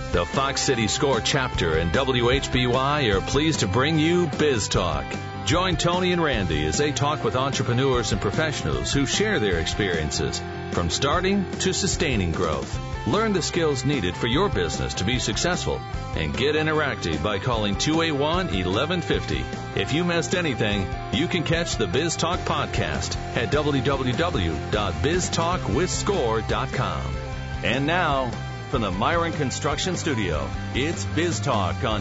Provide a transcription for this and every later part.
The Fox City Score chapter and WHBY are pleased to bring you Biz Talk. Join Tony and Randy as they talk with entrepreneurs and professionals who share their experiences from starting to sustaining growth. Learn the skills needed for your business to be successful and get interactive by calling 281-1150. If you missed anything, you can catch the Biz Talk podcast at www.biztalkwithscore.com. And now, from the Myron Construction Studio, it's Biz Talk on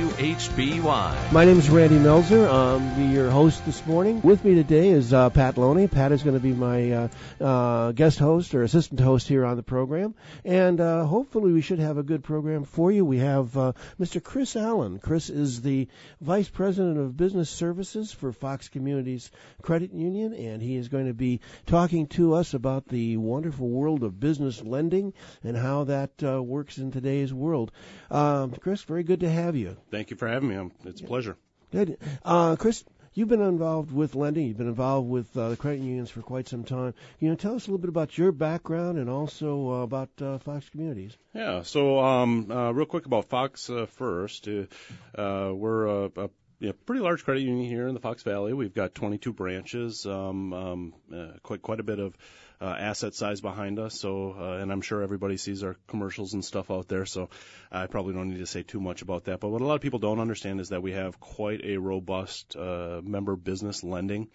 WHBY. My name is Randy Melzer. I'll be your host this morning. With me today is Pat Loney. Pat is going to be my guest host or assistant host here on the program. And hopefully we should have a good program for you. We have Mr. Chris Allen. Chris is the Vice President of Business Services for Fox Communities Credit Union, and he is going to be talking to us about the wonderful world of business lending and how that works in today's world. Chris, very good to have you. Thank you for having me. It's a pleasure. Good. Chris, you've been involved with lending. You've been involved with the credit unions for quite some time. Tell us a little bit about your background and also about Fox Communities. Yeah. So real quick about Fox first. We're a pretty large credit union here in the Fox Valley. We've got 22 branches, quite a bit of asset size behind us. So, and I'm sure everybody sees our commercials and stuff out there. So I probably don't need to say too much about that. But what a lot of people don't understand is that we have quite a robust member business lending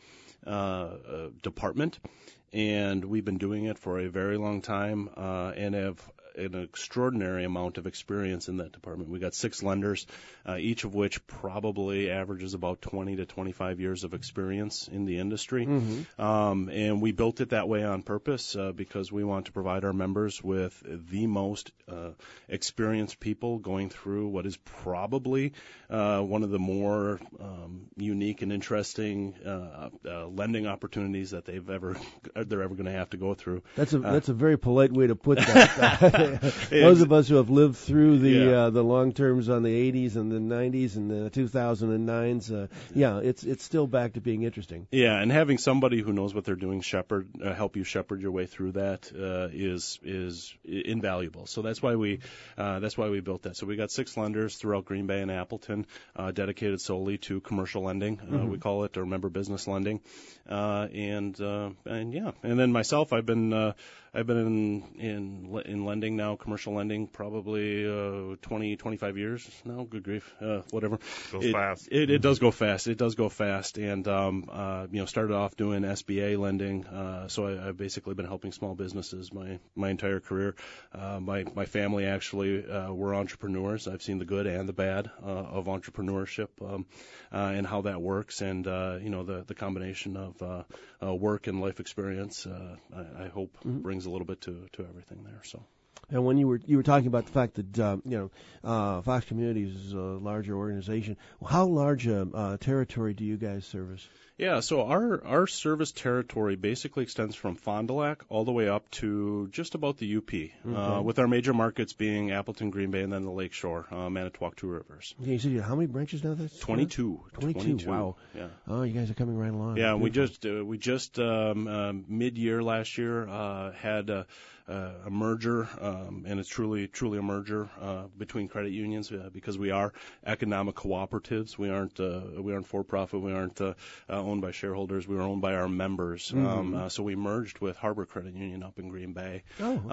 department, and we've been doing it for a very long time and have an extraordinary amount of experience in that department. We got 6 lenders, each of which probably averages about 20 to 25 years of experience in the industry. Mm-hmm. And we built it that way on purpose because we want to provide our members with the most experienced people going through what is probably one of the more unique and interesting lending opportunities that they're ever going to have to go through. That's a very polite way to put that. Those of us who have lived through the long terms on the 80s and the 90s and the 2009s, it's still back to being interesting. Yeah, and having somebody who knows what they're doing help you shepherd your way through that is invaluable. So that's why we built that. So we got 6 lenders throughout Green Bay and Appleton, dedicated solely to commercial lending, we call it, or member business lending, and then myself, I've been in lending now, commercial lending, probably 20, 25 years now. Good grief, whatever. Fast. It does go fast. It does go fast. And started off doing SBA lending. So I've basically been helping small businesses my entire career. My family actually were entrepreneurs. I've seen the good and the bad of entrepreneurship and how that works. And the combination of work and life experience, I hope brings a little bit to everything there. So. And when you were talking about the fact that Fox Communities is a larger organization, how large a territory do you guys service? Yeah, so our service territory basically extends from Fond du Lac all the way up to just about the UP, with our major markets being Appleton, Green Bay, and then the Lake Shore, Manitowoc, Two Rivers. Okay, you said how many branches now? That's 22. 22. Wow. Yeah. Oh, you guys are coming right along. Yeah, we just mid-year last year had a merger, and it's truly a merger between credit unions because we are economic cooperatives. We aren't for profit. We aren't owned by shareholders. We were owned by our members. So we merged with Harbor Credit Union up in Green Bay,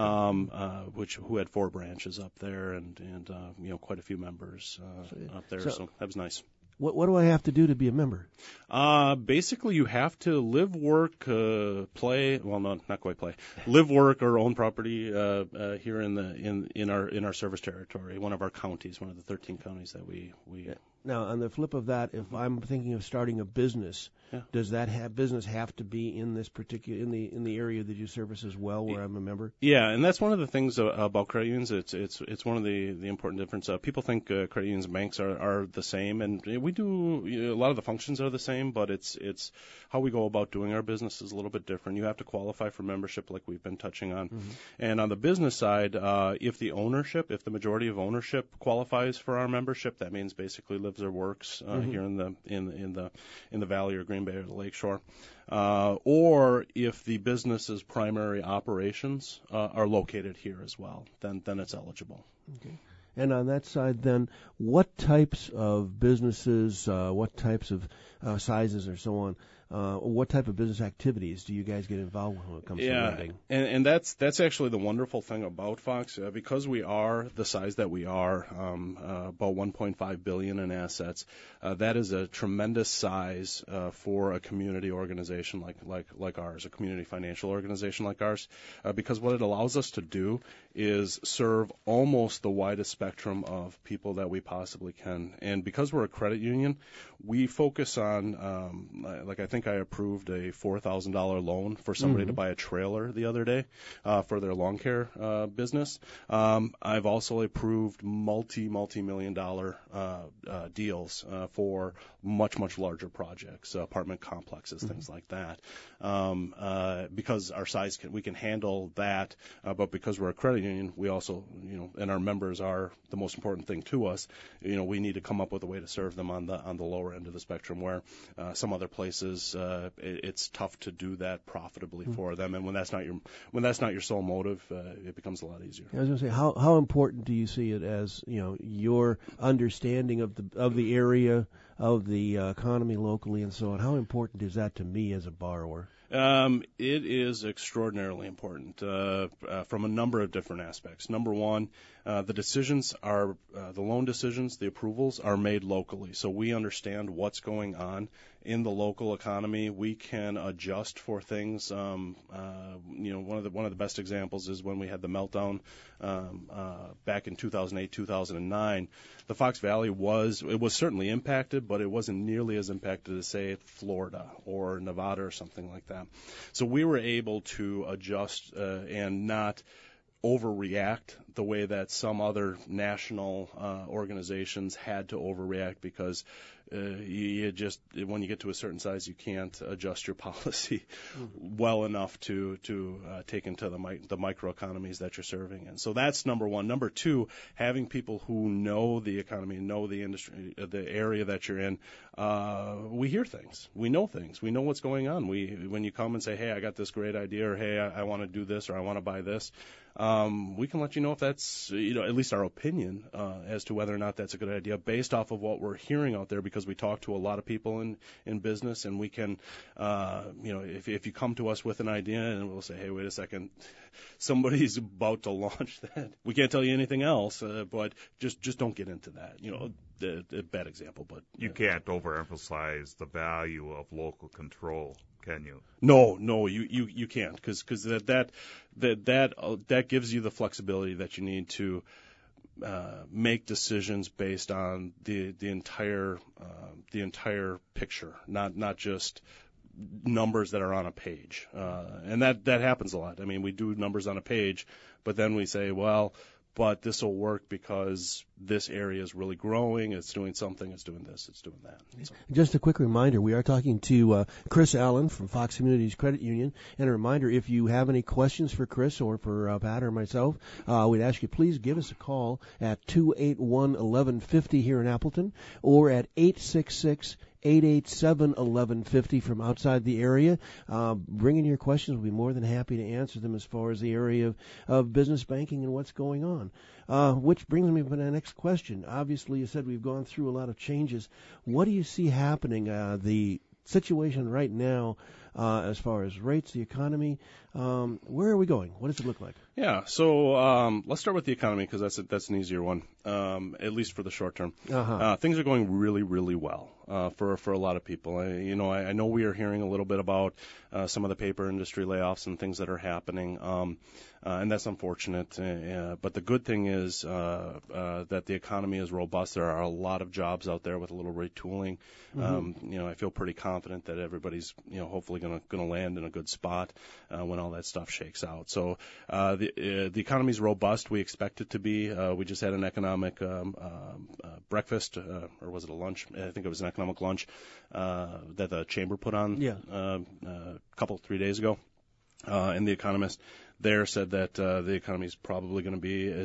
who had 4 branches up there and quite a few members up there. So that was nice. What do I have to do to be a member? Basically, you have to live, work, play. Well, not quite play. Live, work, or own property here in our service territory. One of our counties, one of the 13 counties that we. Now, on the flip of that, if I'm thinking of starting a business, does that business have to be in this particular in the area that you service as well, where I'm a member? Yeah, and that's one of the things about credit unions. It's one of the important differences. People think credit unions and banks are the same, and we do a lot of the functions are the same, but it's how we go about doing our business is a little bit different. You have to qualify for membership, like we've been touching on, and on the business side, if the majority of ownership qualifies for our membership, that means basically lives or works here in the Valley or Green Bay or the Lake Shore, or if the business's primary operations are located here as well, then it's eligible. Okay. And on that side, then, what types of businesses, what types of sizes or so on, what type of business activities do you guys get involved with when it comes to lending? And that's actually the wonderful thing about Fox, because we are the size that we are, about $1.5 billion in assets. That is a tremendous size for a community organization like ours, a community financial organization like ours, because what it allows us to do is serve almost the widest spectrum of people that we possibly can. And because we're a credit union, we focus on, like I think I approved a $4,000 loan for somebody to buy a trailer the other day for their lawn care business. I've also approved multi-million dollar deals for much larger projects, apartment complexes, things like that. Because our size we can handle that, but because we're a credit union, we also, and our members are the most important thing to us. We need to come up with a way to serve them on the lower end of the spectrum, where some other places it's tough to do that profitably for them. And when that's not your sole motive, it becomes a lot easier. I was going to say, how important do you see it as your understanding of the area, of the economy locally and so on? How important is that to me as a borrower? It is extraordinarily important from a number of different aspects. Number one, the decisions are the loan decisions, the approvals are made locally, so we understand what's going on in the local economy. We can adjust for things. One of the best examples is when we had the meltdown back in 2008, 2009. The Fox Valley was certainly impacted, but it wasn't nearly as impacted as, say, Florida or Nevada or something like that. So we were able to adjust and not overreact the way that some other national organizations had to overreact, because you just, when you get to a certain size, you can't adjust your policy well enough to take into the microeconomies that you're serving in. So that's number one. Number two, having people who know the economy, know the industry, the area that you're in. We hear things, we know things, we know what's going on. When you come and say, hey, I got this great idea, or hey, I want to do this, or I want to buy this, we can let you know if that's, at least our opinion as to whether or not that's a good idea based off of what we're hearing out there, because we talk to a lot of people in business, and we can, if you come to us with an idea and we'll say, hey, wait a second, somebody's about to launch that. We can't tell you anything else, but just don't get into that. A bad example, but you can't overemphasize the value of local control, can you? No, you can't, because that gives you the flexibility that you need to make decisions based on the entire picture, not just numbers that are on a page, and that happens a lot. I mean, we do numbers on a page, but then we say, well, but this will work because this area is really growing, it's doing something, it's doing this, it's doing that. So. Just a quick reminder, we are talking to Chris Allen from Fox Communities Credit Union. And a reminder, if you have any questions for Chris or for Pat or myself, we'd ask you please give us a call at 281-1150 here in Appleton, or at 866-887-1150 from outside the area. Bring in your questions. We'll be more than happy to answer them as far as the area of business banking and what's going on. Which brings me to the next question. Obviously, you said we've gone through a lot of changes. What do you see happening? The situation right now, as far as rates, the economy, where are we going? What does it look like? Yeah, so let's start with the economy, because that's an easier one, at least for the short term. Things are going really, really well for a lot of people. I know we are hearing a little bit about some of the paper industry layoffs and things that are happening, and that's unfortunate. But the good thing is that the economy is robust. There are a lot of jobs out there with a little retooling. I feel pretty confident that everybody's hopefully going to land in a good spot when all that stuff shakes out. So the economy's robust. We expect it to be. We just had an economic breakfast, or was it a lunch? I think it was an economic lunch that the chamber put on a couple 3 days ago, and the economist there said that the economy is probably going to be as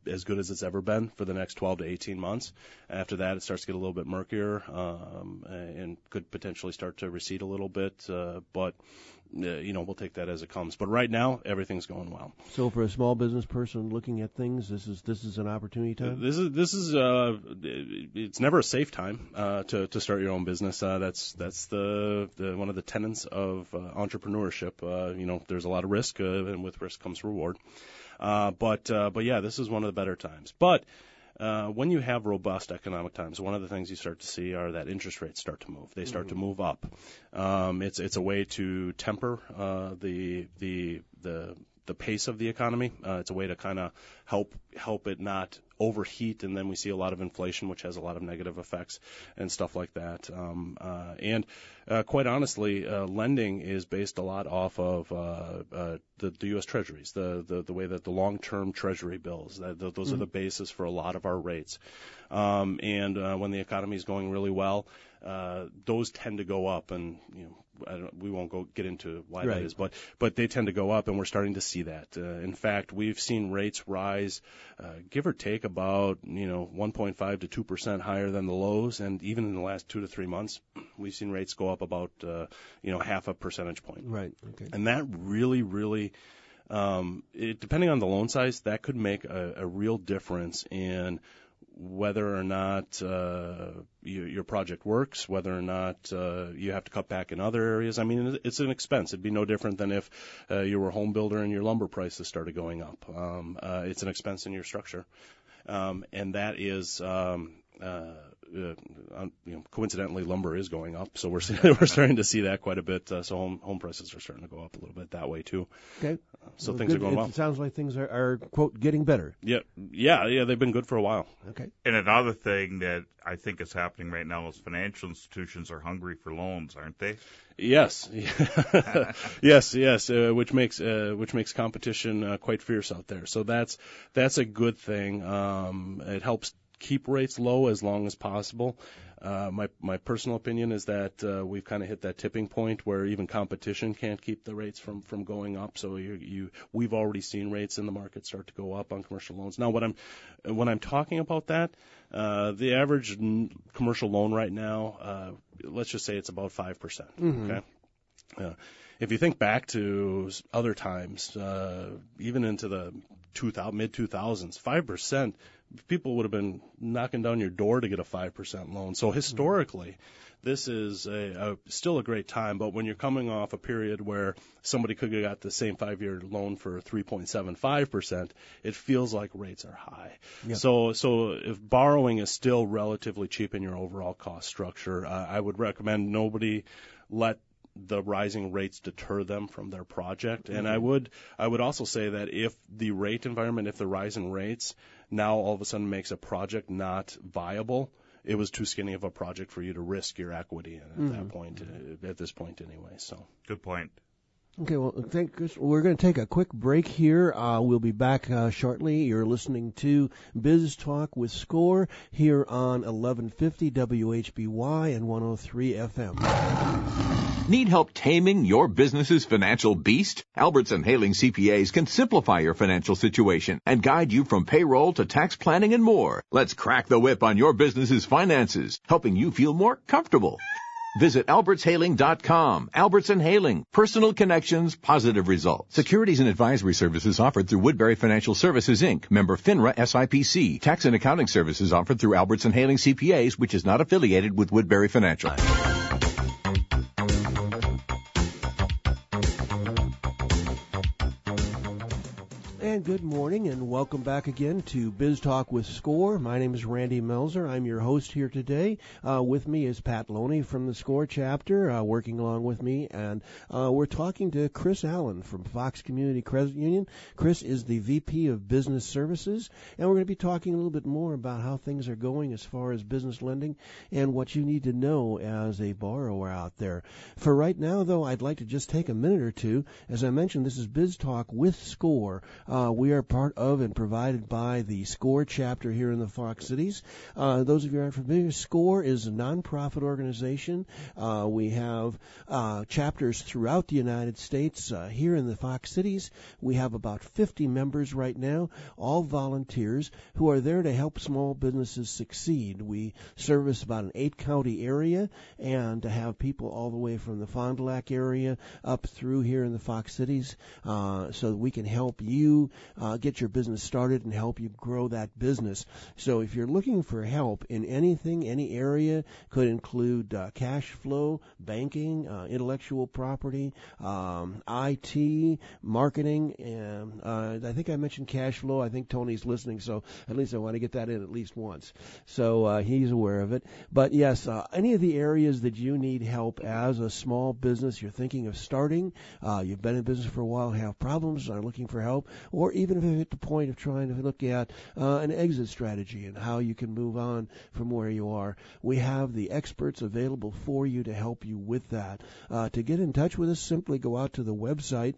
as good as it's ever been for the next 12 to 18 months. After that, it starts to get a little bit murkier and could potentially start to recede a little bit. But we'll take that as it comes. But right now, everything's going well. So for a small business person looking at things, this is an opportunity time? This is it's never a safe time to start your own business. That's the one of the tenets of entrepreneurship. There's a lot of risk, and with risk comes reward. But yeah, this is one of the better times. But when you have robust economic times, one of the things you start to see are that interest rates start to move. They start to move up. It's a way to temper the pace of the economy. It's a way to kind of help it not overheat, and then we see a lot of inflation, which has a lot of negative effects and stuff like that. And quite honestly, lending is based a lot off of the U.S. Treasuries, the way that the long-term Treasury bills, those are the basis for a lot of our rates. And when the economy is going really well, those tend to go up, and we won't get into why that is, but they tend to go up, and we're starting to see that. In fact, we've seen rates rise, give or take about 1.5 to 2% higher than the lows, and even in the last 2 to 3 months, we've seen rates go up about half a percentage point. Right. Okay. And that really, depending on the loan size, that could make a real difference in whether or not your project works, whether or not you have to cut back in other areas. I mean, it's an expense. It'd be no different than if you were a home builder and your lumber prices started going up. It's an expense in your structure. And that is coincidentally, lumber is going up, so we're starting to see that quite a bit. So home prices are starting to go up a little bit that way too. Okay. So things are going well. It sounds like things are quote getting better. Yeah, they've been good for a while. Okay. And another thing that I think is happening right now is financial institutions are hungry for loans, aren't they? Yes, yes, which makes competition quite fierce out there. So that's a good thing. It helps keep rates low as long as possible. My personal opinion is that we've kind of hit that tipping point where even competition can't keep the rates from going up. So we've already seen rates in the market start to go up on commercial loans. Now, when I'm talking about that, the average commercial loan right now, let's just say it's about 5%. Mm-hmm. Okay. If you think back to other times, even into the mid-2000s, 5%, people would have been knocking down your door to get a 5% loan. So historically, this is still a great time. But when you're coming off a period where somebody could have got the same 5-year loan for 3.75%, it feels like rates are high. Yep. So if borrowing is still relatively cheap in your overall cost structure, I would recommend nobody let the rising rates deter them from their project. Mm-hmm. And I would also say that if the rate environment, if the rise in rates now all of a sudden makes a project not viable, it was too skinny of a project for you to risk your equity at that point, at this point anyway. So good point. Okay, well, thanks. We're going to take a quick break here. We'll be back shortly. You're listening to Biz Talk with Score here on 1150 WHBY and 103 FM. Need help taming your business's financial beast? Albertson Haling CPAs can simplify your financial situation and guide you from payroll to tax planning and more. Let's crack the whip on your business's finances, helping you feel more comfortable. Visit albertshaling.com. Albertson Haling. Personal connections, positive results. Securities and advisory services offered through Woodbury Financial Services, Inc., member FINRA SIPC. Tax and accounting services offered through Albertson Haling CPAs, which is not affiliated with Woodbury Financial. And good morning, and welcome back again to Biz Talk with Score. My name is Randy Melzer. I'm your host here today. With me is Pat Loney from the Score chapter, working along with me, and we're talking to Chris Allen from Fox Community Credit Union. Chris is the VP of Business Services, and we're going to be talking a little bit more about how things are going as far as business lending and what you need to know as a borrower out there. For right now, though, I'd like to just take a minute or two. As I mentioned, this is Biz Talk with Score. We are part of and provided by the SCORE chapter here in the Fox Cities. Those of you who aren't familiar, SCORE is a nonprofit organization. We have chapters throughout the United States. Here in the Fox Cities, we have about 50 members right now, all volunteers who are there to help small businesses succeed. We service about an 8-county area, and to have people all the way from the Fond du Lac area up through here in the Fox Cities, so that we can help you get your business started and help you grow that business. So if you're looking for help in anything, any area, could include cash flow, banking, intellectual property, IT, marketing, and I think I mentioned cash flow. I think Tony's listening, so at least I want to get that in at least once. So he's aware of it. But yes, any of the areas that you need help as a small business, you're thinking of starting, you've been in business for a while, have problems, are looking for help, or even if you're at the point of trying to look at an exit strategy and how you can move on from where you are, we have the experts available for you to help you with that. To get in touch with us, simply go out to the website,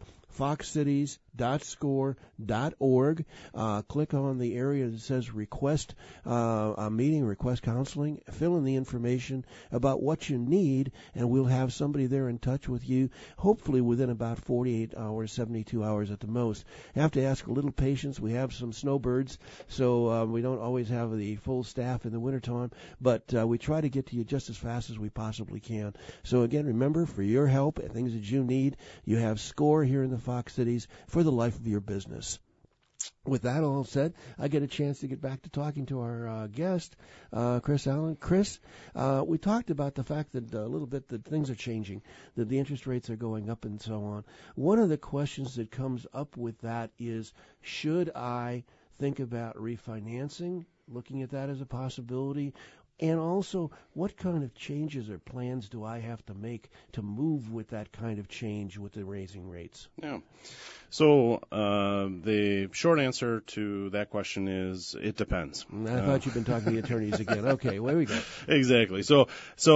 foxcities.score.org. Click on the area that says request a meeting, request counseling. Fill in the information about what you need, and we'll have somebody there in touch with you, hopefully within about 48 hours, 72 hours at the most. You have to ask a little patience. We have some snowbirds, so we don't always have the full staff in the wintertime, but we try to get to you just as fast as we possibly can. So again, remember, for your help and things that you need, you have SCORE here in the Fox Cities for the life of your business. With that all said, I get a chance to get back to talking to our guest, Chris Allen. Chris, we talked about the fact that a little bit that things are changing, that the interest rates are going up and so on. One of the questions that comes up with that is, should I think about refinancing, looking at that as a possibility? And also, what kind of changes or plans do I have to make to move with that kind of change with the raising rates? Yeah. So the short answer to that question is it depends. I thought you'd been talking to the attorneys again. Okay, where we go. Exactly. So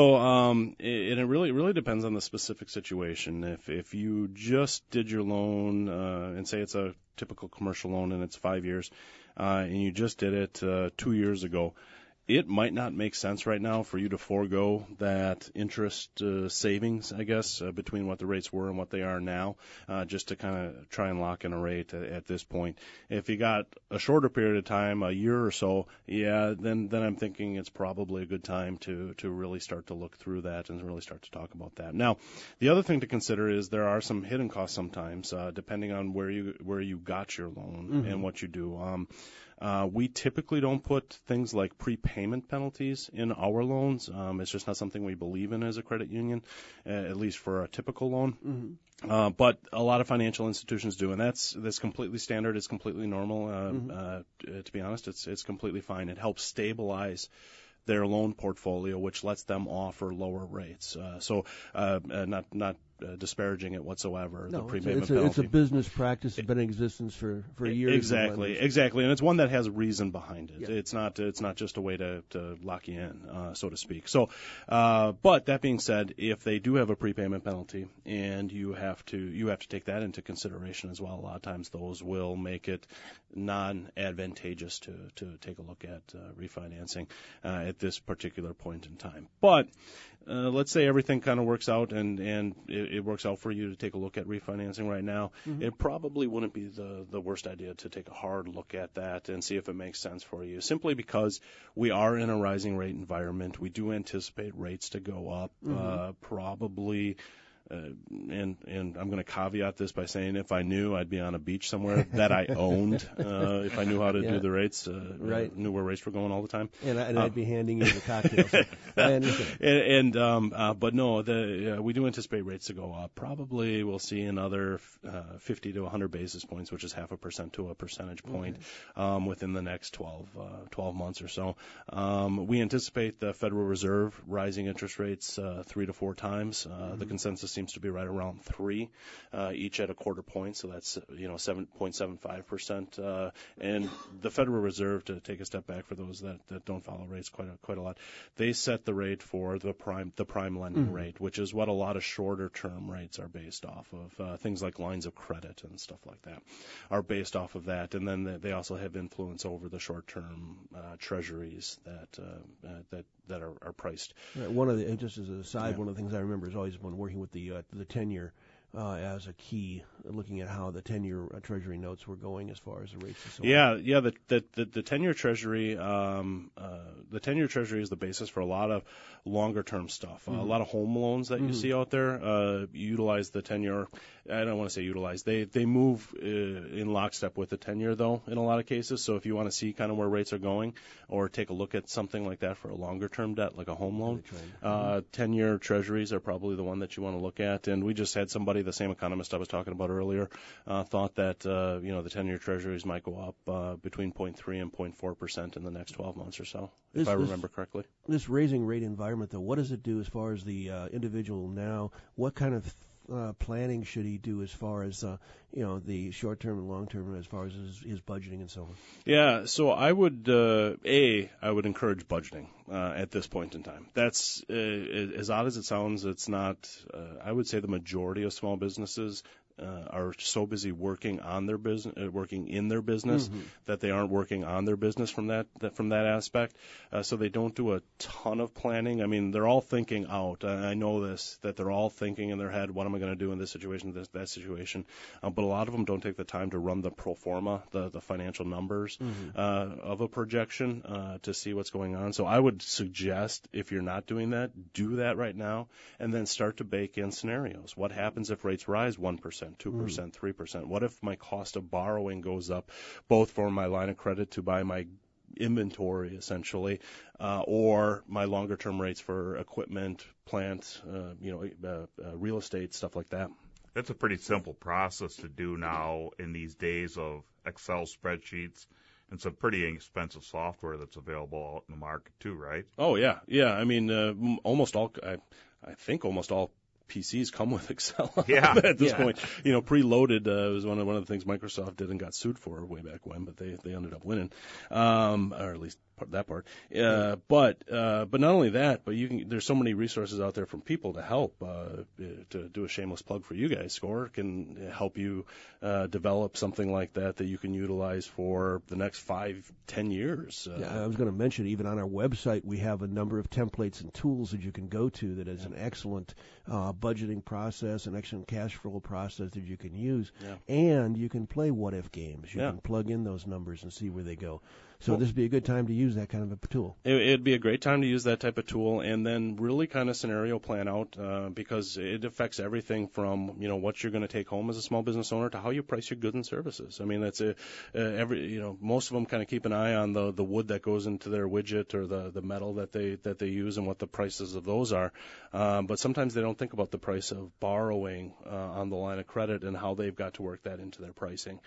it really depends on the specific situation. If you just did your loan and say it's a typical commercial loan and it's 5 years, and you just did it 2 years ago, it might not make sense right now for you to forego that interest savings, I guess, between what the rates were and what they are now, just to kind of try and lock in a rate at this point. If you got a shorter period of time, a year or so, yeah, then I'm thinking it's probably a good time to really start to look through that and really start to talk about that. Now, the other thing to consider is there are some hidden costs sometimes, depending on where you got your loan and what you do. We typically don't put things like prepayment penalties in our loans. It's just not something we believe in as a credit union, at least for a typical loan. But a lot of financial institutions do, and that's completely standard. It's completely normal. To be honest, it's completely fine. It helps stabilize their loan portfolio, which lets them offer lower rates. So not disparaging it whatsoever. No, the prepayment penalty. It's a business practice that's been in existence for years. Exactly, and it's one that has a reason behind it. Yeah. It's not just a way to lock you in, so to speak. So, but that being said, if they do have a prepayment penalty, and you have to take that into consideration as well. A lot of times, those will make it non-advantageous to take a look at refinancing at this particular point in time. But let's say everything kind of works out and it works out for you to take a look at refinancing right now. It probably wouldn't be the worst idea to take a hard look at that and see if it makes sense for you, simply because we are in a rising rate environment. We do anticipate rates to go up, probably. And I'm going to caveat this by saying if I knew, I'd be on a beach somewhere that I owned, if I knew how to do the rates, knew where rates were going all the time. And I'd be handing you the cocktails. I understand. But no, we do anticipate rates to go up. Probably we'll see another 50 to 100 basis points, which is 0.5% to a percentage point, within the next 12 months or so. We anticipate the Federal Reserve rising interest rates 3 to 4 times. The consensus seems to be right around 3, each at a quarter point. So that's 7.75%. And the Federal Reserve, to take a step back for those that don't follow rates quite a lot, they set the rate for the prime lending rate, which is what a lot of shorter term rates are based off of. Things like lines of credit and stuff like that are based off of that. And then they also have influence over the short term treasuries that are priced. Right, just as an aside, one of the things I remember is always when working with the 10-year as a key, looking at how the 10-year Treasury notes were going as far as the rates and so on. Yeah. The 10-year Treasury, the 10-year Treasury is the basis for a lot of longer-term stuff. A lot of home loans that you see out there utilize the 10-year. I don't want to say utilize. They move in lockstep with the 10-year though in a lot of cases. So if you want to see kind of where rates are going, or take a look at something like that for a longer-term debt like a home loan, 10-year Treasuries are probably the one that you want to look at. And we just had somebody, the same economist I was talking about earlier, thought that the 10-year Treasuries might go up between 0.3 and 0.4% in the next 12 months or so, if I remember correctly. This raising rate environment, though, what does it do as far as the individual now? What kind of planning should he do as far as the short term and long term, as far as his budgeting and so on? Yeah, so I would I would encourage budgeting at this point in time. That's as odd as it sounds. It's not. I would say the majority of small businesses are so busy working on their business, working in their business, that they aren't working on their business from that aspect. So they don't do a ton of planning. I mean, they're all thinking out. I know this, that they're all thinking in their head, what am I going to do in this situation, that situation. But a lot of them don't take the time to run the pro forma, the financial numbers of a projection to see what's going on. So I would suggest, if you're not doing that, do that right now, and then start to bake in scenarios. What happens if rates rise 1%? 2%, 3%. What if my cost of borrowing goes up, both for my line of credit to buy my inventory, essentially, or my longer-term rates for equipment, plant, real estate, stuff like that? That's a pretty simple process to do now in these days of Excel spreadsheets and some pretty inexpensive software that's available out in the market too, right? Oh, yeah. I mean, I think almost all PCs come with Excel at this point. Preloaded was one of the things Microsoft did and got sued for way back when, but they ended up winning, or at least that part. But not only that, but there's so many resources out there from people to help. To do a shameless plug for you guys, SCORE can help you develop something like that you can utilize for the next 5-10 years. I was going to mention, even on our website, we have a number of templates and tools that you can go to that is an excellent budgeting process, an excellent cash flow process that you can use, and you can play what-if games. You can plug in those numbers and see where they go. So this would be a good time to use that kind of a tool. It'd be a great time to use that type of tool, and then really kind of scenario plan out because it affects everything from what you're going to take home as a small business owner to how you price your goods and services. I mean, that's most of them kind of keep an eye on the wood that goes into their widget or the metal that they use and what the prices of those are. But sometimes they don't think about the price of borrowing on the line of credit and how they've got to work that into their pricing,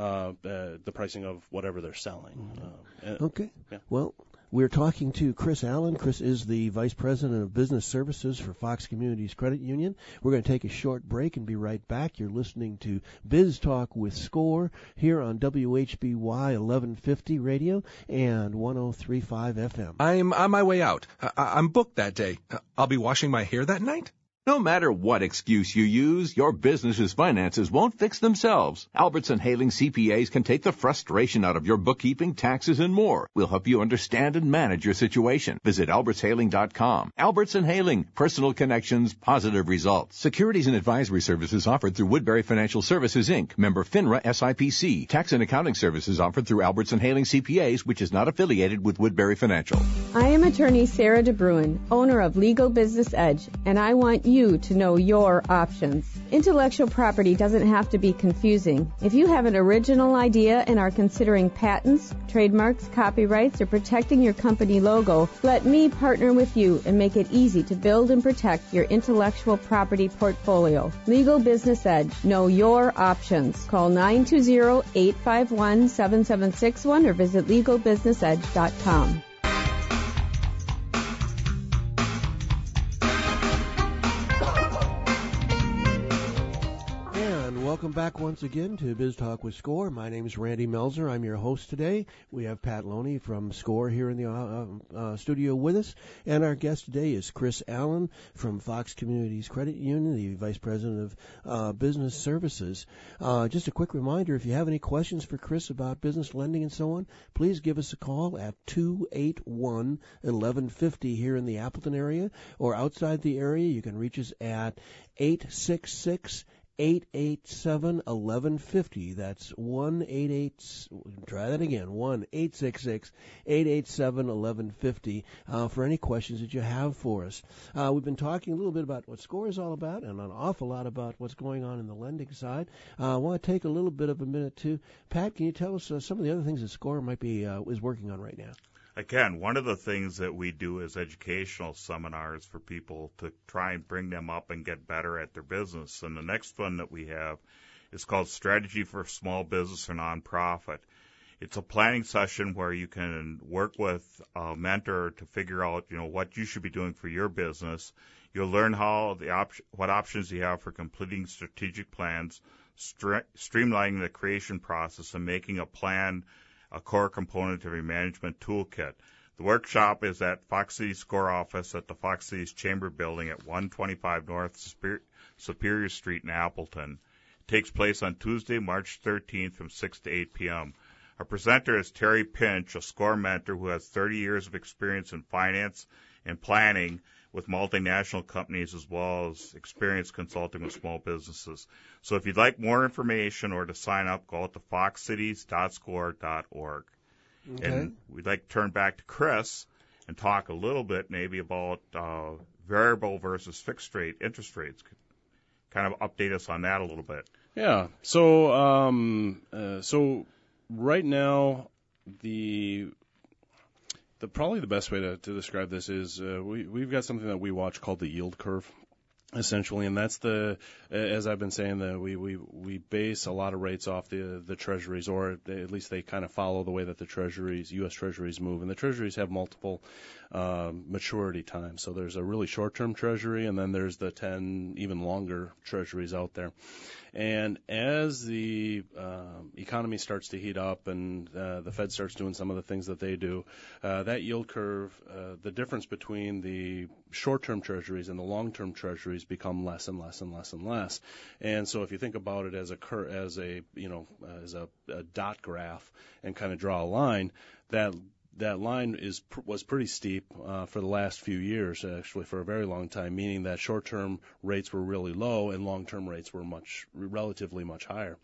the pricing of whatever they're selling. Okay. Yeah. Well, we're talking to Chris Allen. Chris is the Vice President of Business Services for Fox Communities Credit Union. We're going to take a short break and be right back. You're listening to Biz Talk with SCORE here on WHBY 1150 Radio and 103.5 FM. I'm on my way out. I'm booked that day. I'll be washing my hair that night. No matter what excuse you use, your business's finances won't fix themselves. Albertson Hailing CPAs can take the frustration out of your bookkeeping, taxes, and more. We'll help you understand and manage your situation. Visit albertshailing.com. Albertson Hailing, personal connections, positive results. Securities and advisory services offered through Woodbury Financial Services, Inc., member FINRA SIPC. Tax and accounting services offered through Albertson Hailing CPAs, which is not affiliated with Woodbury Financial. I am attorney Sarah DeBruin, owner of Legal Business Edge, and I want you to know your options. Intellectual property doesn't have to be confusing. If you have an original idea and are considering patents, trademarks, copyrights, or protecting your company logo, let me partner with you and make it easy to build and protect your intellectual property portfolio. Legal Business Edge. Know your options. Call 920-851-7761 or visit legalbusinessedge.com. Welcome back once again to Biz Talk with SCORE. My name is Randy Melzer. I'm your host today. We have Pat Loney from SCORE here in the studio with us. And our guest today is Chris Allen from Fox Communities Credit Union, the Vice President of Business Services. Just a quick reminder, if you have any questions for Chris about business lending and so on, please give us a call at 281-1150 here in the Appleton area, or outside the area. You can reach us at 866-887-1150. That's 1-887-1150 for any questions that you have for us. We've been talking a little bit about what SCORE is all about and an awful lot about what's going on in the lending side. I want to take a little bit of a minute too. Pat, can you tell us some of the other things that SCORE might be is working on right now? Again, one of the things that we do is educational seminars for people to try and bring them up and get better at their business. And the next one that we have is called Strategy for Small Business or Nonprofit. It's a planning session where you can work with a mentor to figure out, what you should be doing for your business. You'll learn what options you have for completing strategic plans, streamlining the creation process, and making a plan a core component of your management toolkit. The workshop is at Fox City SCORE office at the Fox Cities Chamber Building at 125 North Superior Street in Appleton. It takes place on Tuesday, March 13th from 6 to 8 p.m. Our presenter is Terry Pinch, a SCORE mentor who has 30 years of experience in finance and planning with multinational companies as well as experience consulting with small businesses. So if you'd like more information or to sign up, go out to foxcities.score.org. Okay. And we'd like to turn back to Chris and talk a little bit maybe about variable versus fixed rate interest rates. Kind of update us on that a little bit. Yeah. So right now probably the best way to describe this is we've got something that we watch called the yield curve, essentially, and that's as I've been saying, that we base a lot of rates off the treasuries, or at least they kind of follow the way that the treasuries, U.S. treasuries move, and the treasuries have multiple maturity times. So there's a really short-term treasury, and then there's the 10 even longer treasuries out there. And as the economy starts to heat up and the Fed starts doing some of the things that they do, that yield curve, the difference between the short-term treasuries and the long-term treasuries become less and less and less and less. And so if you think about it as a dot graph and kind of draw a line, that line was pretty steep for the last few years, actually for a very long time, meaning that short-term rates were really low and long-term rates were relatively much higher.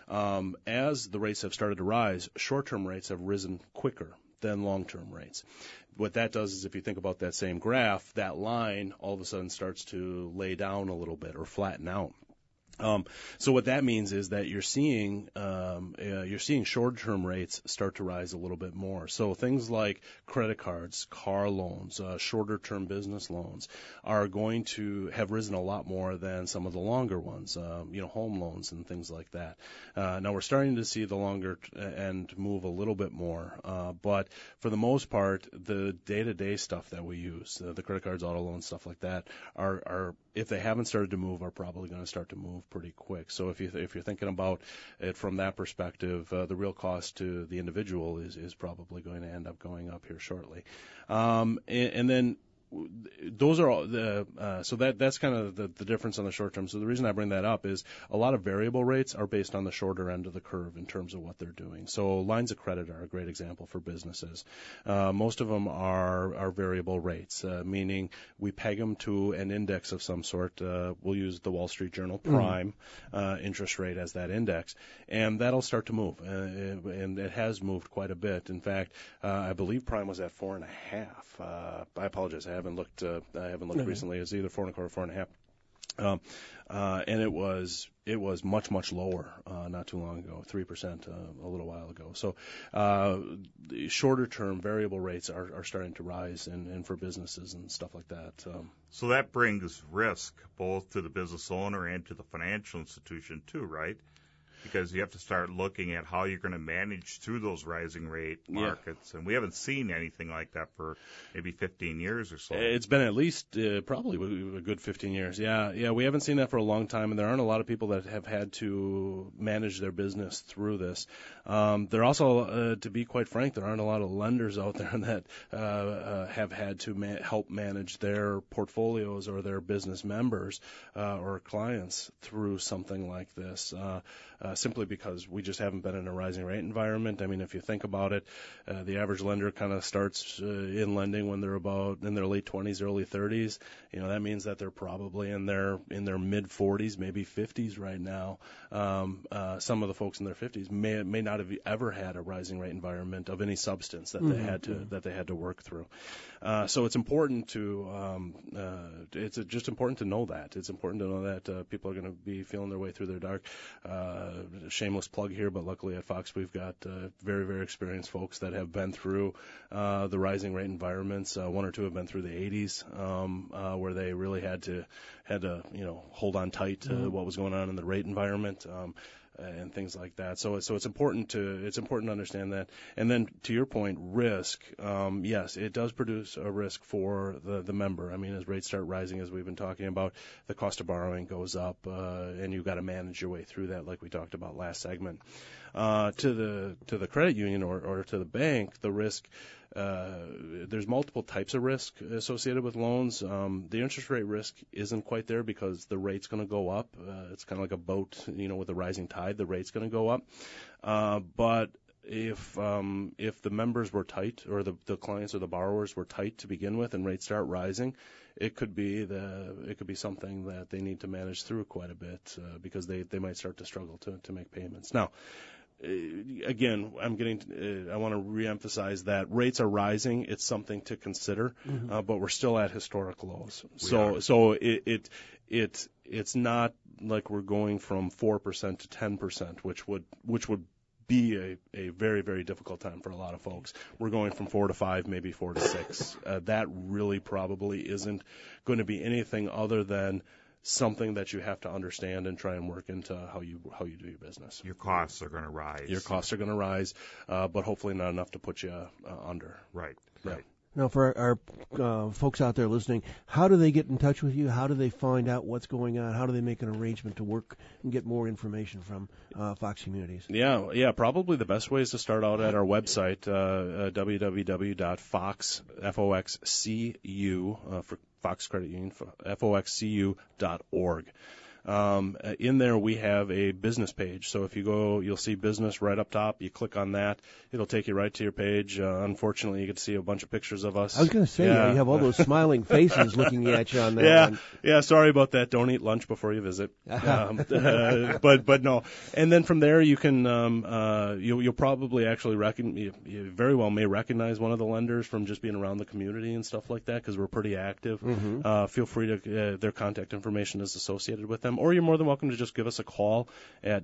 As the rates have started to rise, short-term rates have risen quicker than long-term rates. What that does is, if you think about that same graph, that line all of a sudden starts to lay down a little bit or flatten out. So what that means is that you're seeing short-term rates start to rise a little bit more. So things like credit cards, car loans, shorter-term business loans are going to have risen a lot more than some of the longer ones, home loans and things like that. Now we're starting to see the longer end move a little bit more, but for the most part, the day-to-day stuff that we use, the credit cards, auto loans, stuff like that, are if they haven't started to move, are probably going to start to move pretty quick. So if you're thinking about it from that perspective, the real cost to the individual is probably going to end up going up here shortly. And then those are all so that's kind of the difference on the short term. So the reason I bring that up is a lot of variable rates are based on the shorter end of the curve in terms of what they're doing. So lines of credit are a great example for businesses. Most of them are variable rates, meaning we peg them to an index of some sort. We'll use the Wall Street Journal Prime interest rate as that index, and that'll start to move, and it has moved quite a bit. In fact, I believe Prime was at 4.5. I apologize, I haven't looked recently. It's either 4.25 or 4.5. And it was much, much lower not too long ago, 3% a little while ago. So the shorter term variable rates are starting to rise and for businesses and stuff like that. So that brings risk both to the business owner and to the financial institution too, right? because you have to start looking at how you're going to manage through those rising rate markets. And we haven't seen anything like that for maybe 15 years or so. It's been at least probably a good 15 years. Yeah, we haven't seen that for a long time, and there aren't a lot of people that have had to manage their business through this. There also, to be quite frank, there aren't a lot of lenders out there that have had to help manage their portfolios or their business members or clients through something like this, simply because we just haven't been in a rising rate environment. I mean, if you think about it, the average lender kind of starts in lending when they're about in their late 20s, early 30s. You know, that means that they're probably in their mid 40s, maybe 50s right now. Some of the folks in their 50s may not have ever had a rising rate environment of any substance that they had to work through. So it's important to just important to know that. It's important to know that people are going to be feeling their way through their dark. Shameless plug here, but luckily at Fox we've got very, very experienced folks that have been through the rising rate environments. One or two have been through the 80s, where they really had to hold on tight to what was going on in the rate environment. And things like that. So it's important to understand that. And then to your point, risk. Yes, it does produce a risk for the member. I mean, as rates start rising, as we've been talking about, the cost of borrowing goes up, and you've got to manage your way through that, like we talked about last segment. To the credit union or to the bank, the risk. There's multiple types of risk associated with loans. The interest rate risk isn't quite there because the rate's going to go up. It's kind of like a boat, with a rising tide. The rate's going to go up. But if the members were tight, or the clients or the borrowers were tight to begin with, and rates start rising, it could be something that they need to manage through quite a bit, because they might start to struggle to make payments. Now, again, I want to reemphasize that rates are rising. It's something to consider, but we're still at historic lows. So it's not like we're going from 4% to 10%, which would be a very, very difficult time for a lot of folks. We're going from 4 to 5, maybe 4 to 6. That really probably isn't going to be anything other than something that you have to understand and try and work into how you do your business. Your costs are going to rise. But hopefully not enough to put you under. Right. Now, for our folks out there listening, how do they get in touch with you? How do they find out what's going on? How do they make an arrangement to work and get more information from Fox Communities? Yeah. Probably the best way is to start out at our website, www.fox, F-O-X-C-U, for Fox Credit Union, foxcu.org. In there we have a business page. So if you go, you'll see business right up top. You click on that. It'll take you right to your page. Unfortunately, you get to see a bunch of pictures of us. I was going to say, you have all those smiling faces looking at you on that one. Yeah, sorry about that. Don't eat lunch before you visit. But no. And then from there you can, you'll probably actually you very well may recognize one of the lenders from just being around the community and stuff like that, because we're pretty active. Feel free to, their contact information is associated with them. Or you're more than welcome to just give us a call at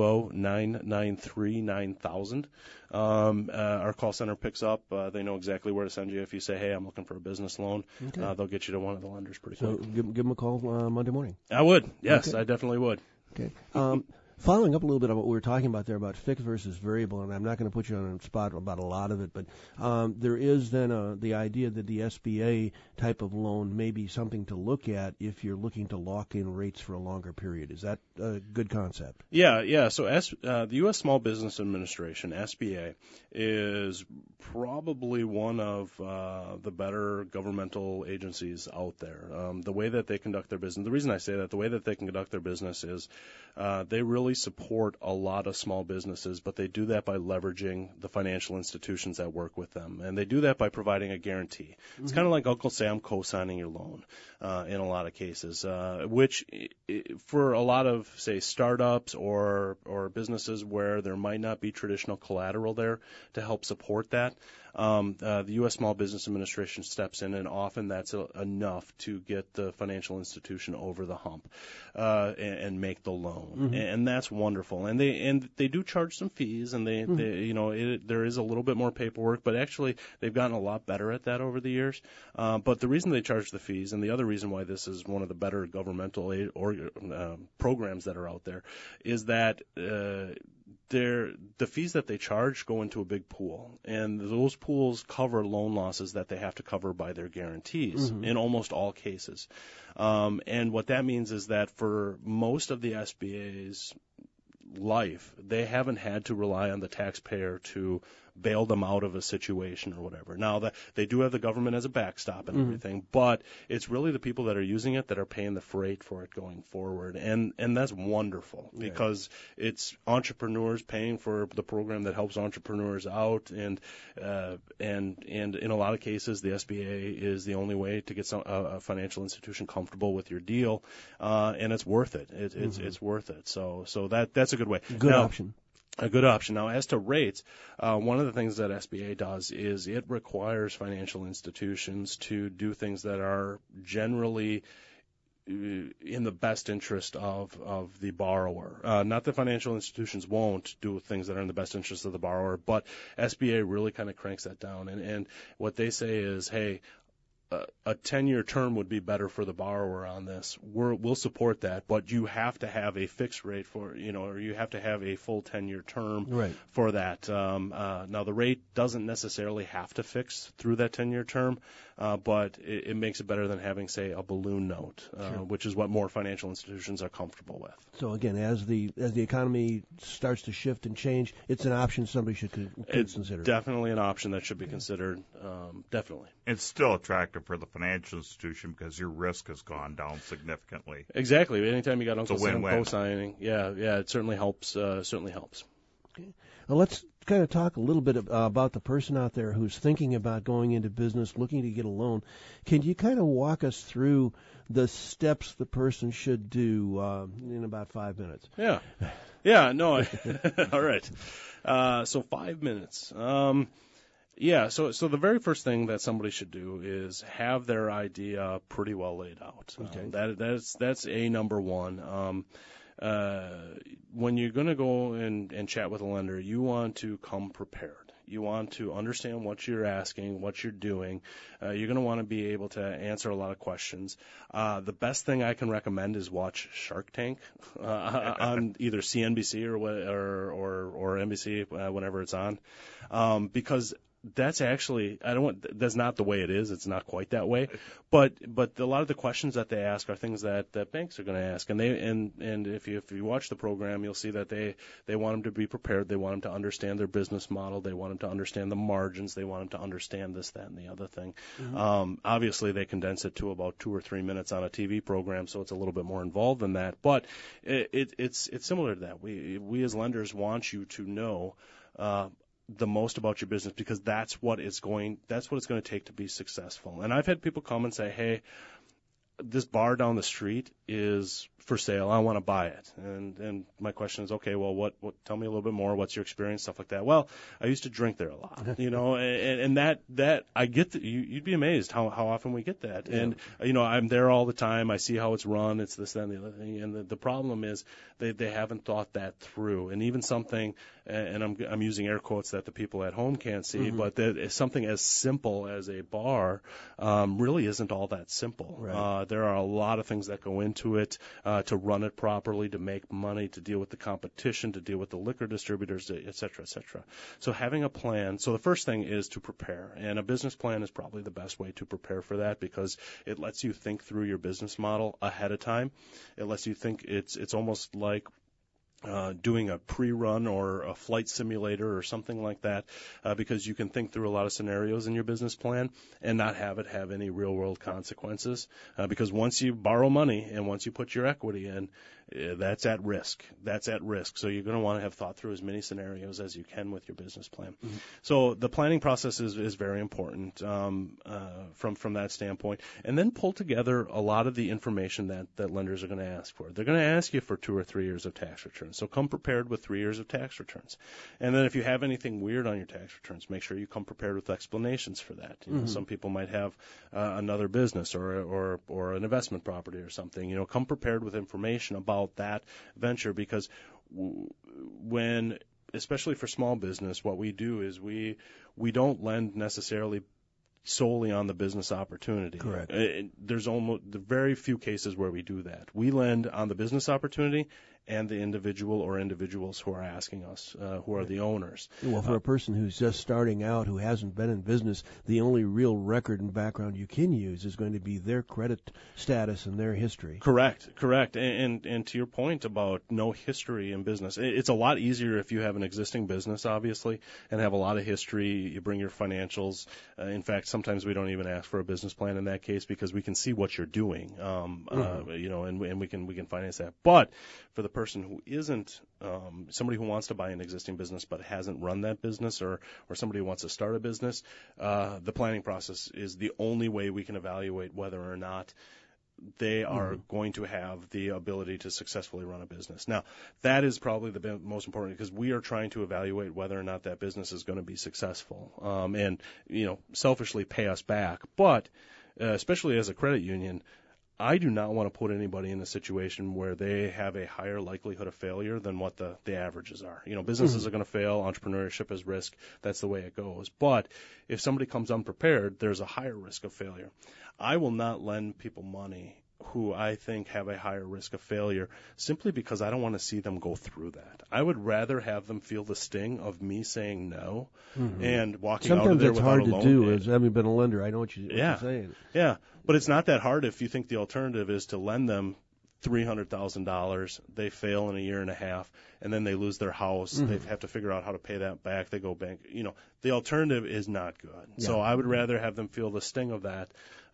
920-993-9000. Our call center picks up. They know exactly where to send you if you say, hey, I'm looking for a business loan. Okay. They'll get you to one of the lenders pretty quick. So give them a call Monday morning. I would. Yes, okay. I definitely would. Okay. Following up a little bit on what we were talking about there about fixed versus variable, and I'm not going to put you on a spot about a lot of it, but there is then the idea that the SBA type of loan may be something to look at if you're looking to lock in rates for a longer period. Is that a good concept? Yeah. So the U.S. Small Business Administration, SBA, is probably one of the better governmental agencies out there. The way that they conduct their business, the reason I say that, the way that they can conduct their business is they really support a lot of small businesses, but they do that by leveraging the financial institutions that work with them. And they do that by providing a guarantee. It's kind of like Uncle Sam co-signing your loan in a lot of cases, which for a lot of, say, startups or businesses where there might not be traditional collateral there to help support that, the U.S. Small Business Administration steps in, and often that's enough to get the financial institution over the hump and make the loan, and that's wonderful. And they do charge some fees, and there is a little bit more paperwork, but actually they've gotten a lot better at that over the years. But the reason they charge the fees, and the other reason why this is one of the better governmental aid programs that are out there, is that the fees that they charge go into a big pool, and those pools cover loan losses that they have to cover by their guarantees in almost all cases. And what that means is that for most of the SBA's life, they haven't had to rely on the taxpayer to bail them out of a situation or whatever. Now, they do have the government as a backstop and everything, but it's really the people that are using it that are paying the freight for it going forward, and that's wonderful because it's entrepreneurs paying for the program that helps entrepreneurs out, and in a lot of cases, the SBA is the only way to get a financial institution comfortable with your deal, and it's worth it. It's worth it. So that's a good way. Good option. A good option. Now, as to rates, one of the things that SBA does is it requires financial institutions to do things that are generally in the best interest of the borrower. Not that financial institutions won't do things that are in the best interest of the borrower, but SBA really kind of cranks that down. And what they say is, hey, a 10-year term would be better for the borrower on this. We'll support that, but you have to have a fixed rate or you have to have a full 10-year term for that. Now, the rate doesn't necessarily have to fix through that 10-year term, but it makes it better than having, say, a balloon note, which is what more financial institutions are comfortable with. So again, as the economy starts to shift and change, it's an option somebody should consider. Definitely an option that should be considered. Definitely. It's still attractive for the financial institution because your risk has gone down significantly. Exactly. Anytime you got Uncle Sam co-signing, it certainly helps. Okay. Well, let's kind of talk a little bit about the person out there who's thinking about going into business, looking to get a loan. Can you kind of walk us through the steps the person should do in about 5 minutes? Yeah. No. All right. So 5 minutes. So the very first thing that somebody should do is have their idea pretty well laid out. Okay. That's a number one. When you're going to go and chat with a lender, you want to come prepared. You want to understand what you're asking, what you're doing. You're going to want to be able to answer a lot of questions. The best thing I can recommend is watch Shark Tank on either CNBC or NBC whenever it's on, because that's actually that's not the way it is. It's not quite that way. But a lot of the questions that they ask are things that banks are going to ask. And if you watch the program, you'll see that they want them to be prepared. They want them to understand their business model. They want them to understand the margins. They want them to understand this, that, and the other thing. Obviously, they condense it to about 2 or 3 minutes on a TV program, so it's a little bit more involved than that. But it's similar to that. We as lenders want you to know the most about your business, because that's what it's going to take to be successful. And I've had people come and say, hey, this bar down the street is for sale. I want to buy it. And my question is, okay, well, what tell me a little bit more. What's your experience? Stuff like that. Well, I used to drink there a lot, and that I get that you'd be amazed how often we get that. Yeah. And, I'm there all the time. I see how it's run. It's this, that, and the other thing. And the problem is they haven't thought that through. And even something, and I'm using air quotes that the people at home can't see, but that something as simple as a bar really isn't all that simple. Right. There are a lot of things that go into it to run it properly, to make money, to deal with the competition, to deal with the liquor distributors, et cetera, et cetera. So having a plan. So the first thing is to prepare, and a business plan is probably the best way to prepare for that, because it lets you think through your business model ahead of time. It lets you think. It's almost like doing a pre-run or a flight simulator or something like that, because you can think through a lot of scenarios in your business plan and not have it have any real-world consequences. Because once you borrow money and once you put your equity in, that's at risk. That's at risk. So you're going to want to have thought through as many scenarios as you can with your business plan. Mm-hmm. So the planning process is very important from that standpoint. And then pull together a lot of the information that lenders are going to ask for. They're going to ask you for 2 or 3 years of tax returns. So come prepared with 3 years of tax returns. And then if you have anything weird on your tax returns, make sure you come prepared with explanations for that. You know, some people might have another business or an investment property or something. You know, come prepared with information about that venture, because when, especially for small business, what we do is we don't lend necessarily solely on the business opportunity. Correct. There's almost very few cases where we do that. We lend on the business opportunity and the individual or individuals who are asking us, who are the owners. Well, for a person who's just starting out, who hasn't been in business, the only real record and background you can use is going to be their credit status and their history. Correct. And to your point about no history in business, it's a lot easier if you have an existing business, obviously, and have a lot of history. You bring your financials. In fact, sometimes we don't even ask for a business plan in that case, because we can see what you're doing, you know, and we can finance that. But for the person who isn't somebody who wants to buy an existing business but hasn't run that business, or somebody who wants to start a business, the planning process is the only way we can evaluate whether or not they are going to have the ability to successfully run a business. Now, that is probably the most important, because we are trying to evaluate whether or not that business is going to be successful, and, you know, selfishly pay us back. But especially as a credit union, I do not want to put anybody in a situation where they have a higher likelihood of failure than what the averages are. You know, businesses are going to fail. Entrepreneurship is risk. That's the way it goes. But if somebody comes unprepared, there's a higher risk of failure. I will not lend people money who I think have a higher risk of failure, simply because I don't want to see them go through that. I would rather have them feel the sting of me saying no and walking out of there without a loan. Sometimes it's hard to do, as having been a lender. I know what you're saying. Yeah, but it's not that hard if you think the alternative is to lend them $300,000, they fail in a year and a half, and then they lose their house. They have to figure out how to pay that back. They go bank. You know, the alternative is not good. Yeah. So I would rather have them feel the sting of that,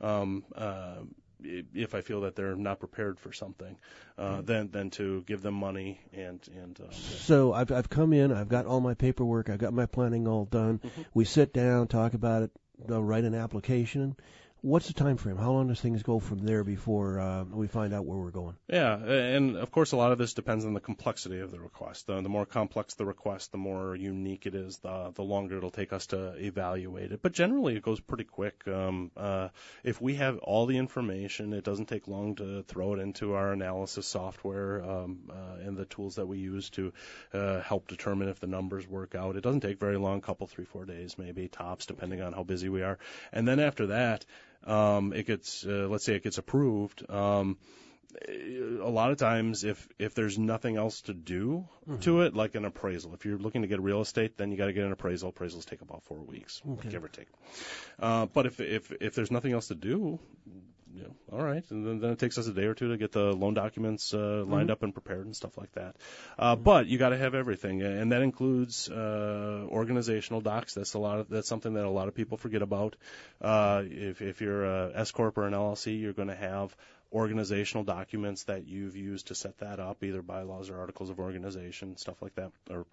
if I feel that they're not prepared for something, than to give them money and. So I've come in. I've got all my paperwork. I've got my planning all done. We sit down, talk about it, write an application. What's the time frame? How long does things go from there before we find out where we're going? Yeah, and of course a lot of this depends on the complexity of the request. The more complex the request, the more unique it is, the longer it'll take us to evaluate it. But generally it goes pretty quick. If we have all the information, it doesn't take long to throw it into our analysis software and the tools that we use to help determine if the numbers work out. It doesn't take very long, a couple, 3-4 days maybe, tops, depending on how busy we are. And then after that, it gets, let's say it gets approved. A lot of times, if there's nothing else to do to it, like an appraisal, if you're looking to get real estate, then you got to get an appraisal. Appraisals take about 4 weeks, give or take. But if there's nothing else to do, you know, all right, and then it takes us a day or two to get the loan documents lined up and prepared and stuff like that. But you got to have everything, and that includes organizational docs. That's something that a lot of people forget about. If you're a S corp or an LLC, you're going to have organizational documents that you've used to set that up, either bylaws or articles of organization, stuff like that, or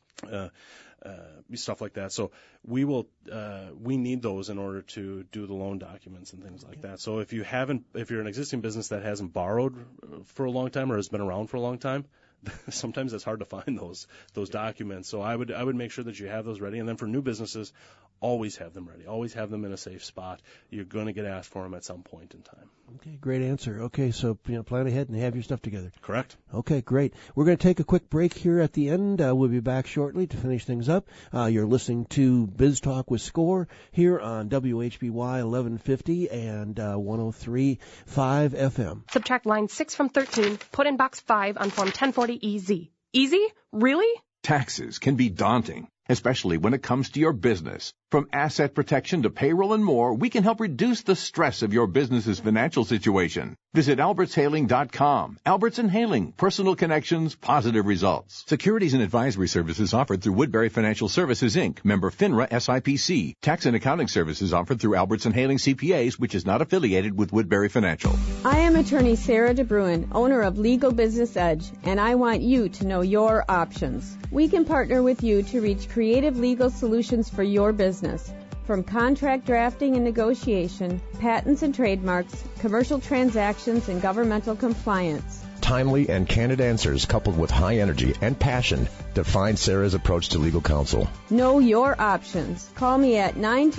stuff like that. So we need those in order to do the loan documents and things like that. So if you're an existing business that hasn't borrowed for a long time or has been around for a long time, sometimes it's hard to find those documents. So I would make sure that you have those ready. And then for new businesses, always have them ready. Always have them in a safe spot. You're going to get asked for them at some point in time. Okay, great answer. Okay, so plan ahead and have your stuff together. Correct. Okay, great. We're going to take a quick break here at the end. We'll be back shortly to finish things up. You're listening to Biz Talk with Score here on WHBY 1150 and 103.5 FM. Subtract line 6 from 13. Put in box 5 on Form 1040 EZ. Easy? Really? Taxes can be daunting. especially when it comes to your business. From asset protection to payroll and more, we can help reduce the stress of your business's financial situation. Visit albertshailing.com. Alberts and Hailing, personal connections, positive results. Securities and advisory services offered through Woodbury Financial Services, Inc., member FINRA SIPC. Tax and accounting services offered through Alberts and Hailing CPAs, which is not affiliated with Woodbury Financial. I am attorney Sarah DeBruin, owner of Legal Business Edge, and I want you to know your options. We can partner with you to reach creative legal solutions for your business. From contract drafting and negotiation, patents and trademarks, commercial transactions, and governmental compliance. Timely and candid answers coupled with high energy and passion define Sarah's approach to legal counsel. Know your options. Call me at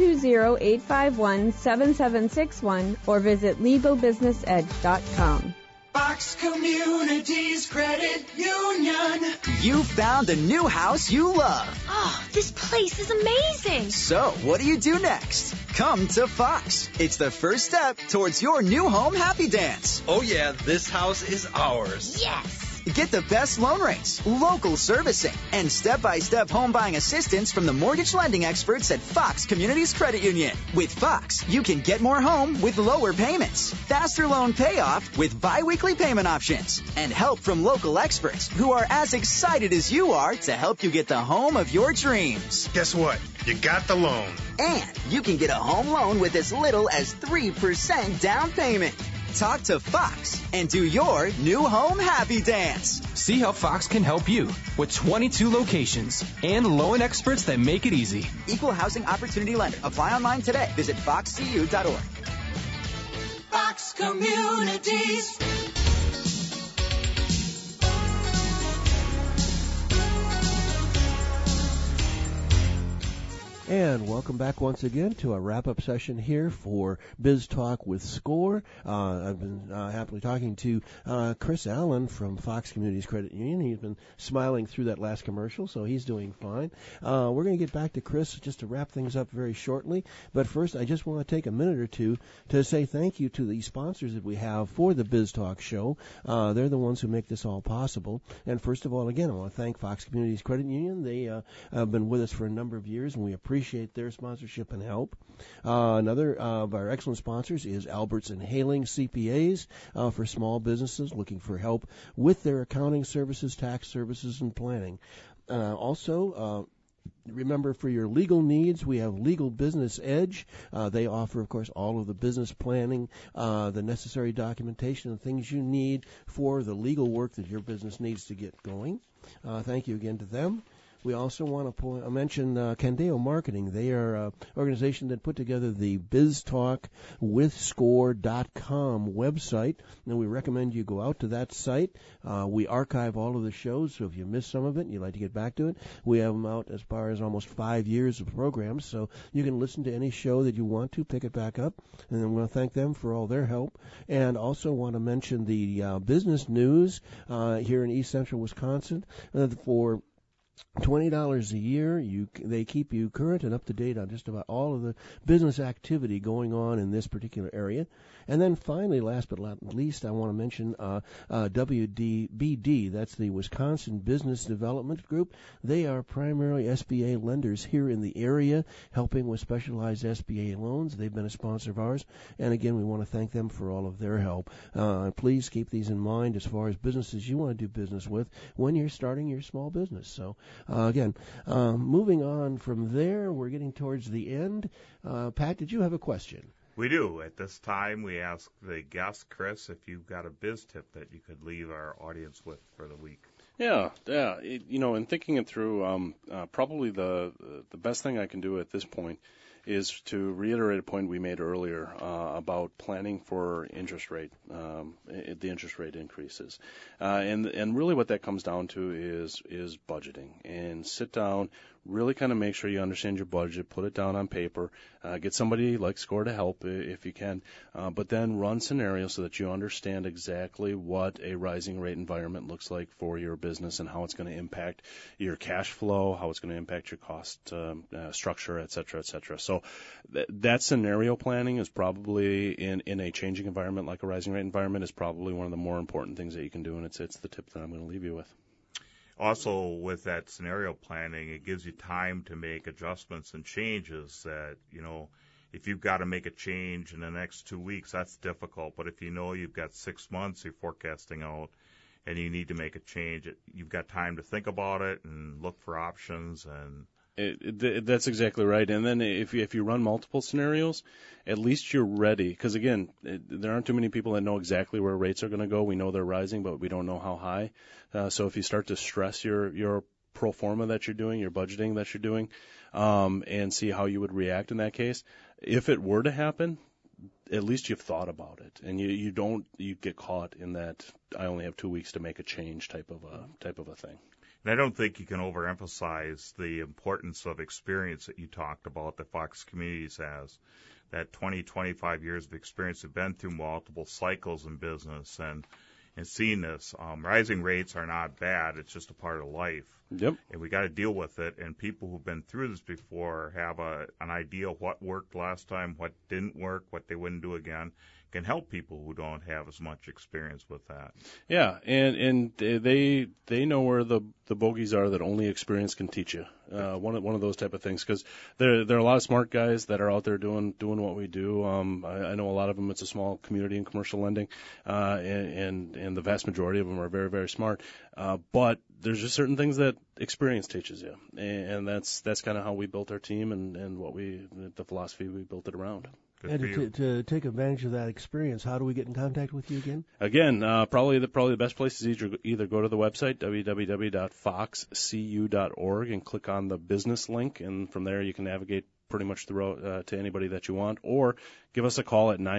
920-851-7761 or visit LegalBusinessEdge.com. Fox Communities Credit Union. You found the new house you love. Oh, this place is amazing. So, what do you do next? Come to Fox. It's the first step towards your new home happy dance. Oh yeah, this house is ours. Yes. Get the best loan rates, local servicing, and step-by-step home buying assistance from the mortgage lending experts at Fox Communities Credit Union. With Fox, you can get more home with lower payments, faster loan payoff with bi-weekly payment options, and help from local experts who are as excited as you are to help you get the home of your dreams. Guess what? You got the loan. And you can get a home loan with as little as 3% down payment. Talk to Fox and do your new home happy dance. See how Fox can help you with 22 locations and loan experts that make it easy. Equal housing opportunity lender. Apply online today. Visit foxcu.org. Fox Communities. And welcome back once again to a wrap-up session here for Biz Talk with SCORE. I've been happily talking to Chris Allen from Fox Communities Credit Union. He's been smiling through that last commercial, so he's doing fine. We're going to get back to Chris just to wrap things up very shortly. But first, I just want to take a minute or two to say thank you to the sponsors that we have for the Biz Talk show. They're the ones who make this all possible. And first of all, again, I want to thank Fox Communities Credit Union. They have been with us for a number of years, and we appreciate their sponsorship and help. Another of our excellent sponsors is Alberts and Hailing CPAs for small businesses looking for help with their accounting services, tax services, and planning. Also, remember, for your legal needs, we have Legal Business Edge. They offer, of course, all of the business planning, the necessary documentation, and things you need for the legal work that your business needs to get going. Thank you again to them. We also want to mention Candeo Marketing. They are an organization that put together the BizTalkWithScore.com website, and we recommend you go out to that site. We archive all of the shows, so if you missed some of it and you'd like to get back to it, we have them out as far as almost 5 years of programs, so you can listen to any show that you want to, pick it back up, and then we want to thank them for all their help. And also want to mention the business news here in East Central Wisconsin for $20 a year. They keep you current and up to date on just about all of the business activity going on in this particular area. And then finally, last but not least, I want to mention WDBD. That's the Wisconsin Business Development Group. They are primarily SBA lenders here in the area, helping with specialized SBA loans. They've been a sponsor of ours. And again, we want to thank them for all of their help. Please keep these in mind as far as businesses you want to do business with when you're starting your small business. So again, moving on from there, we're getting towards the end. Pat, did you have a question? We do. At this time, we ask the guest, Chris, if you've got a biz tip that you could leave our audience with for the week. Yeah. In thinking it through, probably the best thing I can do at this point is to reiterate a point we made earlier about planning for interest rate, the interest rate increases, and really what that comes down to is budgeting. And sit down, really kind of make sure you understand your budget, put it down on paper, get somebody like SCORE to help if you can, but then run scenarios so that you understand exactly what a rising rate environment looks like for your business and how it's going to impact your cash flow, how it's going to impact your cost structure, et cetera, et cetera. So that scenario planning is probably in a changing environment like a rising rate environment is probably one of the more important things that you can do, and it's the tip that I'm going to leave you with. Also, with that scenario planning, it gives you time to make adjustments and changes that, if you've got to make a change in the next 2 weeks, that's difficult. But if you've got 6 months you're forecasting out and you need to make a change, you've got time to think about it and look for options. And that's exactly right. And then if you run multiple scenarios, at least you're ready. Because, again, there aren't too many people that know exactly where rates are going to go. We know they're rising, but we don't know how high. So if you start to stress your pro forma that you're doing, your budgeting that you're doing, and see how you would react in that case, if it were to happen, at least you've thought about it, and you get caught in that I only have 2 weeks to make a change type of a thing. And I don't think you can overemphasize the importance of experience that you talked about that Fox Communities has. That 20, 25 years of experience have been through multiple cycles in business and seeing this. Rising rates are not bad. It's just a part of life. Yep. And we got to deal with it. And people who've been through this before have an idea of what worked last time, what didn't work, what they wouldn't do again. Can help people who don't have as much experience with that. Yeah, and they know where the bogeys are that only experience can teach you. One of those type of things, because there are a lot of smart guys that are out there doing what we do. I know a lot of them. It's a small community in commercial lending, and the vast majority of them are very, very smart. But there's just certain things that experience teaches you, and that's kind of how we built our team and the philosophy we built it around. And to take advantage of that experience, how do we get in contact with you again? Again, probably the best place is either go to the website, www.foxcu.org, and click on the business link, and from there you can navigate pretty much to anybody that you want, or give us a call at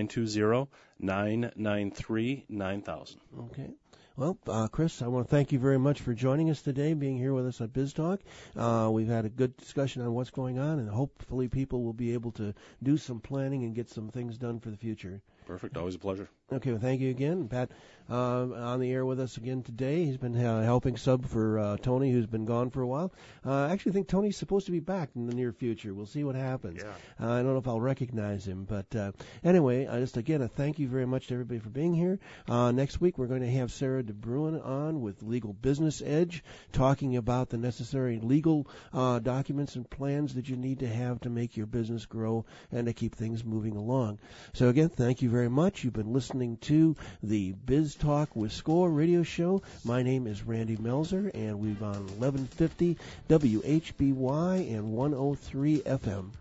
920-993-9000. Okay. Well, Chris, I want to thank you very much for joining us today, being here with us at Biz Talk. We've had a good discussion on what's going on, and hopefully people will be able to do some planning and get some things done for the future. Perfect. Always a pleasure. Okay, well, thank you again. Pat on the air with us again today. He's been helping sub for Tony, who's been gone for a while. I actually think Tony's supposed to be back in the near future. We'll see what happens. Yeah. I don't know if I'll recognize him. But anyway, just again, a thank you very much to everybody for being here. Next week, we're going to have Sarah DeBruin on with Legal Business Edge, talking about the necessary legal documents and plans that you need to have to make your business grow and to keep things moving along. So again, thank you very much. You've been listening to the Biz Talk with Score radio show. My name is Randy Melzer, and we're on 1150 WHBY and 103 FM.